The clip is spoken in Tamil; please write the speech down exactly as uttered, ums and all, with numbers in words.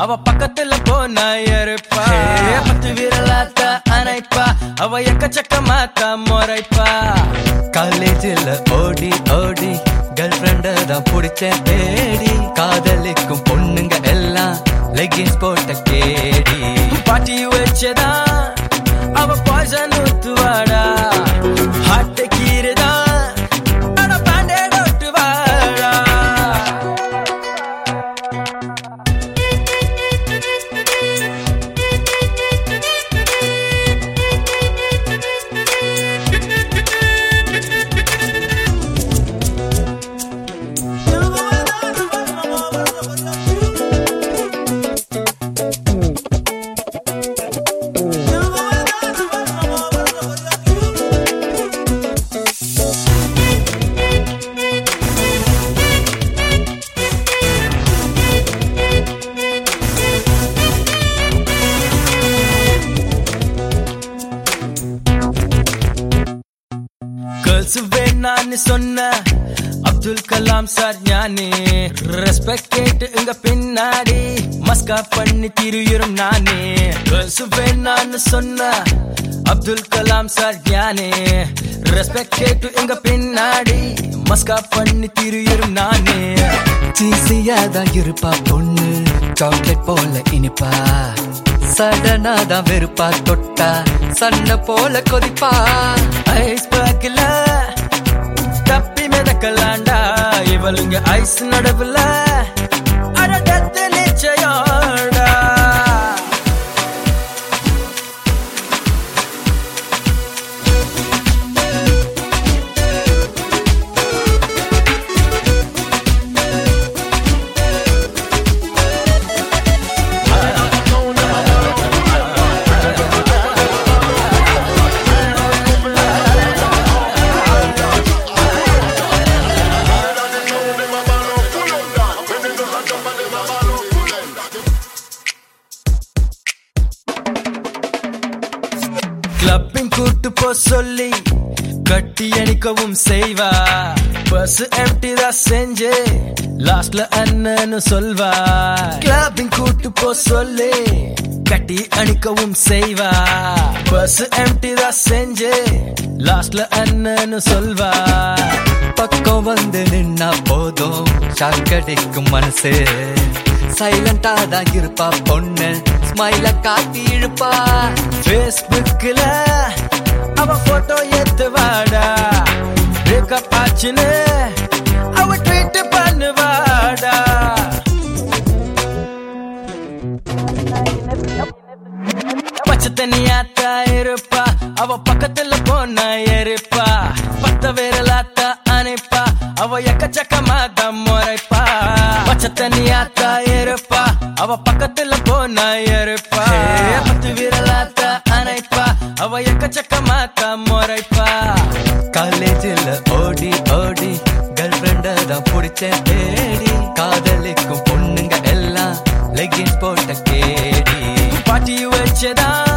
அவ பக்கத்துல போனா இருப்பா. பத்து விரலாத்த அணைப்பா, அவ எக்கச்சக்கமாத்தா முறைப்பா. காலேஜில் ஓடி ஓடி கேர்ள் ஃப்ரெண்ட தான் பிடிச்சேன் தேடி. காதலிக்கும் பொண்ணுங்க எல்லாம் லெகின்ஸ் போட்ட கேடி. பாட்டி வச்சதா அவ பாய்சன் ஊத்துவாடா. ஹார்ட் கீரதா அட பேண்டேட் ஒட்டுவாடா. கேர்ள்ஸ் வேணான்னு சொன்ன அப்துல் கலாம் சார் ஞானே. ரெஸ்பெக்ட் கேட்டு இங்க பின்னாடி மஸ்கா பண்ணி திரியும் நானே. கேர்ள்ஸ் வேணான்னு சொன்ன அப்துல் கலாம் சார் ஞானே. ரெஸ்பெக்ட் கேட்டு இங்க பின்னாடி மஸ்கா பண்ணி திரியும் நானே. சீசியாதான் இருப்பா பொண்ணு, சாக்லேட் போல இனிப்பா. சடனாதான் வெறுப்பா, தொட்டா சன்ன போல கொதிப்பா. ஐஸ் பேக்கில தப்பி மிதக்கலாண்டா. இவளுங்க ஐஸ் நடுவுல அடடத்து நிச்சயோடா. கிளப்பிங் கூட்டு போ சொல்லி கட்டி அணிக்கவும் செய்வா. பஸ் எம்டிதா செஞ்சு லாஸ்ட்ல அண்ணன்னு சொல்வா. கிளப்பிங் கூட்டு போ சொல்லி கட்டி அணிக்கவும் செய்வா. பஸ் எம்டிதா செஞ்சு லாஸ்ட்ல அண்ணன்னு சொல்வா. பக்கம் வந்து நின்னா போதும் ஷாக்கடிக்கும் மனசு. சைலண்டா தான் இருப்பா பொண்ணு, ஸ்மைல காட்டி இழுப்பா. பேஸ்புக்ல அவ போட்டோ எடுத்து வாடா. பிரேக்கப் ஆச்சுன்னு அவ ட்வீட் பண்ணுவாடா. பச்சை தண்ணியாத்தா இருப்பா, அவ பக்கத்துல போனா எரிப்பா. பத்த விரலாத்தா அணைப்பா, அவ எக்கச்சக்கமாத்தா முறைப்பா. பச்சை தண்ணியாத்தா இருப்பா, அவ பக்கத்துல போனா எரிப்பா. பத்து விரலாத்தா அணைப்பா, அவ எக்கச்சக்கமாத்தா முறைப்பா. காலேஜில் ஓடி ஓடி கேர்ள் ஃப்ரெண்ட தான் பிடிச்சேன் தேடி. காதலிக்கும் பொண்ணுங்க எல்லாம் லெகின்ஸ் போட்ட கேடி. பாட்டி வச்சதா